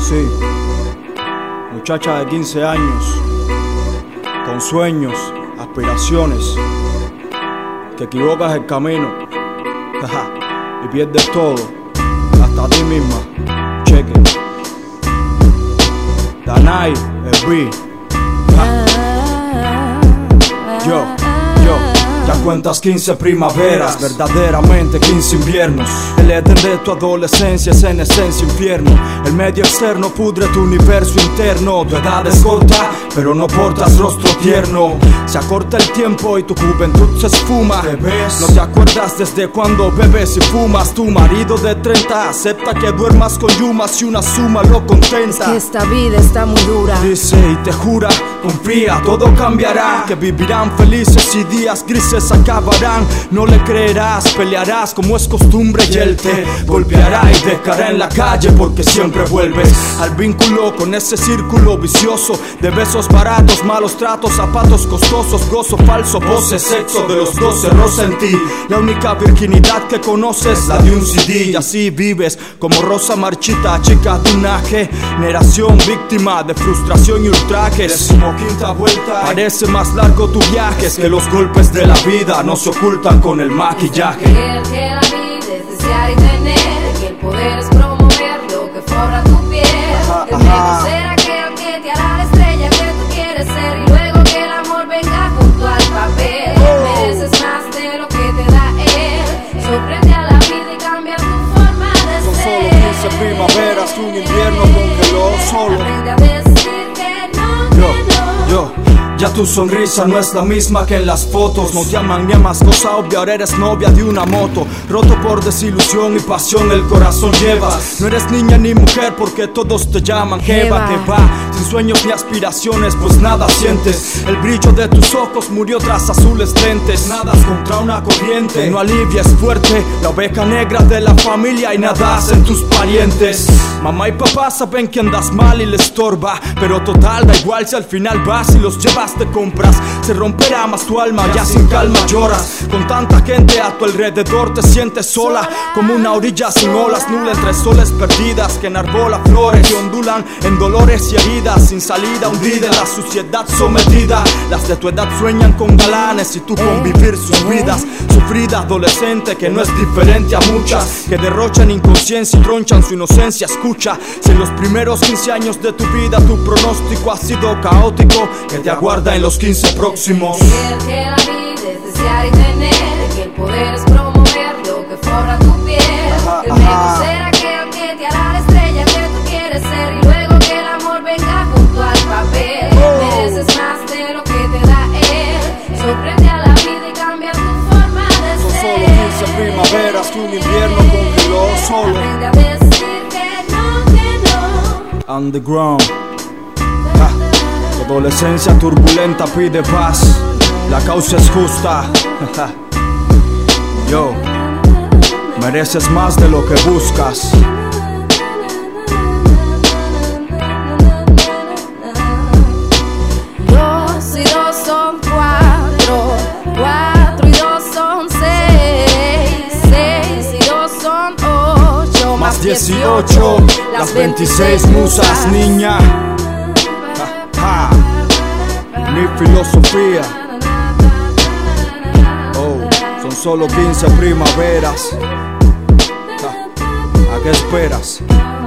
Sí, muchacha de 15 años, con sueños, aspiraciones, que equivocas el camino y pierdes todo, hasta a ti misma. Cheque Danai, el B. Yo ya cuentas 15 primaveras, verdaderamente 15 inviernos. El Edén de tu adolescencia es en esencia infierno. El medio externo pudre tu universo interno. Tu edad es corta, pero no portas rostro tierno. Se acorta el tiempo y tu juventud se esfuma. ¿Bebes? No te acuerdas desde cuando bebes y fumas. Tu marido de 30 acepta que duermas con yumas y una suma lo contenta. Que esta vida está muy dura. Dice y te jura, confía, todo cambiará. Que vivirán felices y días grises acabarán. No le creerás, pelearás como es costumbre y él te golpeará y dejará en la calle porque siempre vuelves al vínculo con ese círculo vicioso de besos baratos, malos tratos, zapatos costosos, gozo falso, pose, sexo de los 12, rosa en ti. La única virginidad que conoces, la de un CD, y así vives como rosa marchita, chica de una generación víctima de frustración y ultrajes. 15ª vuelta, parece más largo tu viaje, es que los golpes de la vida no se ocultan con el maquillaje. Que la vida es desear y tener, que el poder es promover lo que forra tu piel. El mejor ser aquel que te hará la estrella que tú quieres ser, y luego que el amor venga junto al papel. Mereces más de lo que te da él. Sorprende a la vida y cambia tu forma de Son ser. solo 15 primaveras, un invierno congeló solo. Aprende a decir que no. Ya tu sonrisa no es la misma que en las fotos. No te aman ni amas, cosa obvia, ahora eres novia de una moto. Roto por desilusión y pasión el corazón llevas. No eres niña ni mujer porque todos te llaman jeva. Que va, sin sueños ni aspiraciones pues nada sientes. El brillo de tus ojos murió tras azules lentes. Nadas contra una corriente, no alivias fuerte. La oveja negra de la familia y nadas en tus parientes. Mamá y papá saben que andas mal y les estorba, pero total da igual si al final vas y los llevas de compras. Se romperá más tu alma, ya sin calma lloras. Con tanta gente a tu alrededor te sientes sola, como una orilla sin olas, nula entre soles perdidas que enarbola flores que ondulan en dolores y heridas, sin salida, hundida en la suciedad sometida. Las de tu edad sueñan con galanes y tú con vivir sus vidas. Sufrida adolescente que no es diferente a muchas, que derrochan inconsciencia y tronchan su inocencia. Escucha, si en los primeros 15 años de tu vida tu pronóstico ha sido caótico, que te aguarda en los 15 próximos. Que la vida es desear y tener, que el poder es promover lo que forra tu piel. El mejor ser aquel que te hará la estrella que tú quieres ser, y luego que el amor venga junto al papel. Mereces más de lo que te da él. Sorprende a la vida y cambia tu forma de ser. Son solo 15 primaveras que un invierno congeló solo. Aprende a decir que no. Underground. Tu adolescencia turbulenta pide paz, la causa es justa. Yo, mereces más de lo que buscas. Dos y dos son cuatro, cuatro y dos son seis, seis y dos son ocho, Más 18, las 26 musas, niña. Mi filosofía. Son solo 15 primaveras. ¿A qué esperas?